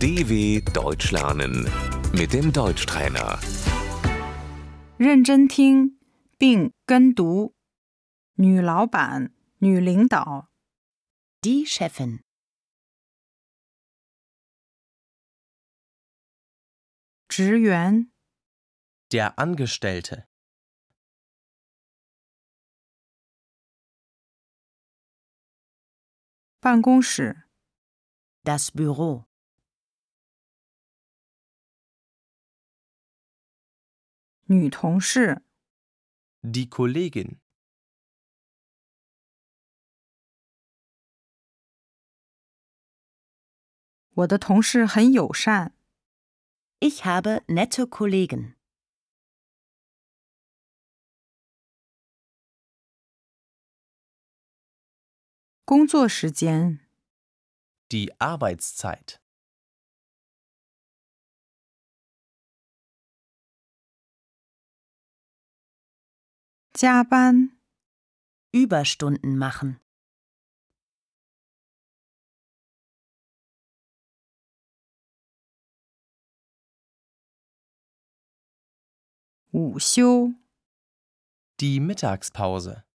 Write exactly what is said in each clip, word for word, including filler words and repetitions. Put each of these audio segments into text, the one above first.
D W Deutsch lernen mit dem Deutschtrainer. 认真听并跟读。女老板、女领导。 Die Chefin. 职员、 Der Angestellte. 办公室、 Das Büro. 女同事、 Die Kollegin. 我的同事很友善。 Ich habe nette Kollegen. 工作时间、 Die Arbeitszeit. 加班、 Überstunden machen. 午休、 Die Mittagspause.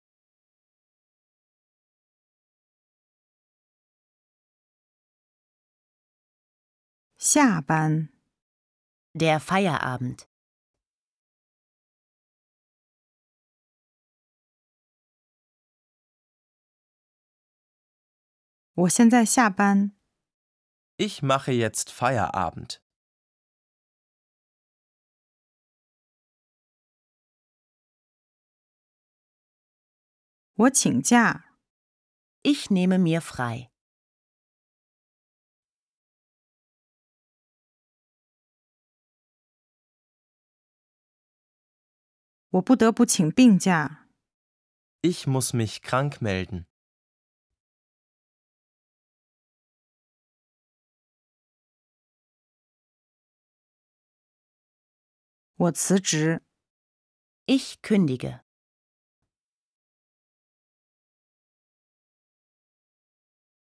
下班、 Der Feierabend. 我现在下班。 Ich mache jetzt Feierabend. 我请假。 Ich nehme mir frei. 我不得不请病假。 Ich muss mich krank melden. 我辞职。 Ich kündige.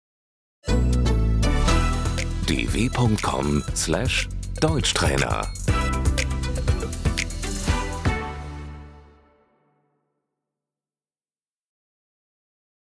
d w punkt com slash Deutschtrainer